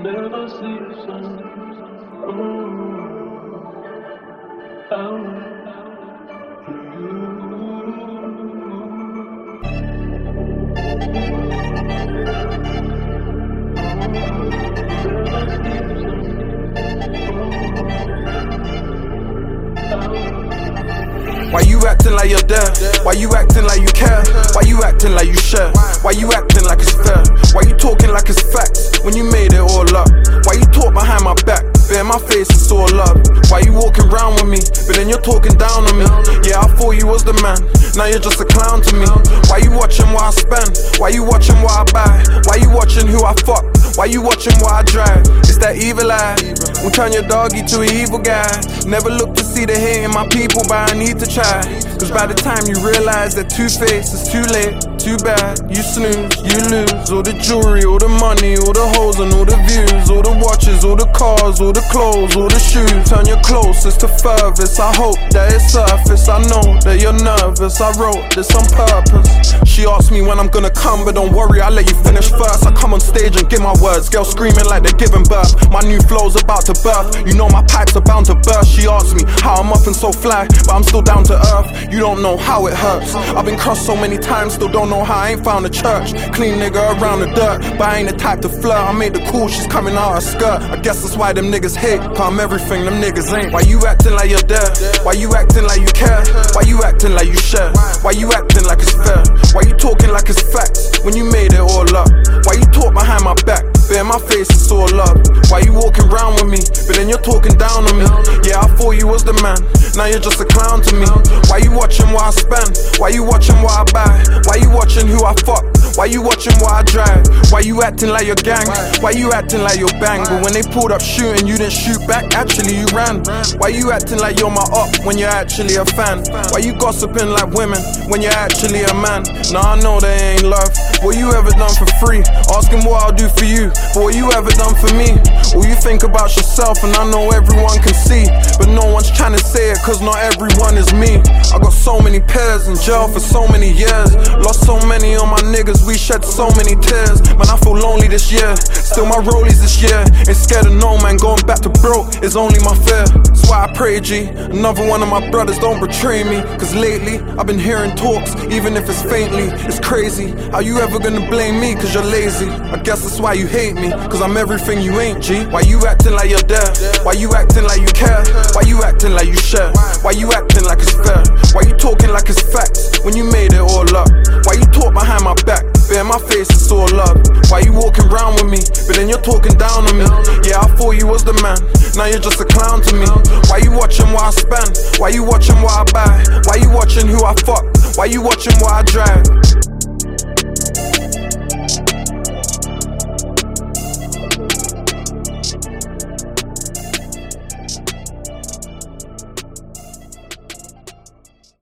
never see sun. Why you acting like you're there? Why you acting like you care? Why you acting like you share? Why you acting like it's fair? Why you talking like it's facts when you made it all up? Why you talk behind my back? Bare my face is all love. Why you walking around with me, but then you're talking down on me? Yeah, I thought you was the man, now you're just a clown to me. Why you watching what I spend? Why you watching what I buy? Why you watching who I fuck? Why you watching what I drive? It's that evil eye will turn your doggy to an evil guy. Never look to see the hate in my people, but I need to try. Cause by the time you realize that two-faced is too late, too bad, you snooze, you lose. All the jewelry, all the money, all the hoes and all the views, all the watches, all the cars, all the clothes, all the shoes. Turn your closest to furthest, I hope that it's surface. I know that you're nervous, I wrote this on purpose. She asked me when I'm gonna come, but don't worry, I'll let you finish first. I come on stage and give my words, girls screaming like they're giving birth. My new flow's about to birth, you know my pipes are bound to burst. She asked me how I'm up and so fly, but I'm still down to earth. You don't know how it hurts. I've been crossed so many times, still don't know how I ain't found a church. Clean nigga around the dirt, but I ain't the type to flirt. I made the cool, she's coming out her skirt. I guess that's why them niggas hate, cause I'm everything them niggas ain't. Why you acting like you're there? Why you acting like you care? Why you acting like you share? Why you acting like it's fair? Why you talking like it's facts when you made it all up? Why you talk behind my back? Bare my face is all love. Why you walking around with me, but then you're talking down on me? Yeah, I thought you was the man, now you're just a clown to me. Why you watching what I spend? Why you watching what I buy? Why you watching who I fuck? Why you watching what I drive? Why you acting like you're gang? Why you acting like you're bang? But when they pulled up shooting, you didn't shoot back, actually you ran. Why you acting like you're my up when you're actually a fan? Why you gossiping like women when you're actually a man? Nah, I know they ain't love. What you ever done for free? Asking what I'll do for you, but what you ever done for me? All you think about yourself, and I know everyone can see, but no one's trying to say it, cause not everyone is me. I got so many peers in jail for so many years, lost so many of my niggas, we shed so many tears. Man, I feel lonely this year, still my rollies this year. Ain't scared of no man, going back to broke is only my fear. That's why I pray, G, another one of my brothers don't betray me. Cause lately, I've been hearing talks, even if it's faintly. It's crazy, how you ever gonna blame me cause you're lazy? I guess that's why you hate me, cause I'm everything you ain't, G. Why you acting like you're there? Why you acting like you care? Why you acting like you share? Why you acting like it's fair? Why you talking like it's facts when you made it all up? Why you talk behind my back? Bare my face is all love. Why you walking around with me, but then you're talking down on me? Yeah, I thought you was the man, now you're just a clown to me. Why you watching what I spend? Why you watching what I buy? Why you watching who I fuck? Why you watching what I drive?